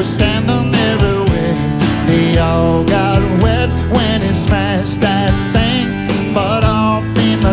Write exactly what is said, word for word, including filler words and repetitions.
would stand them everywhere. They all got wet when he smashed that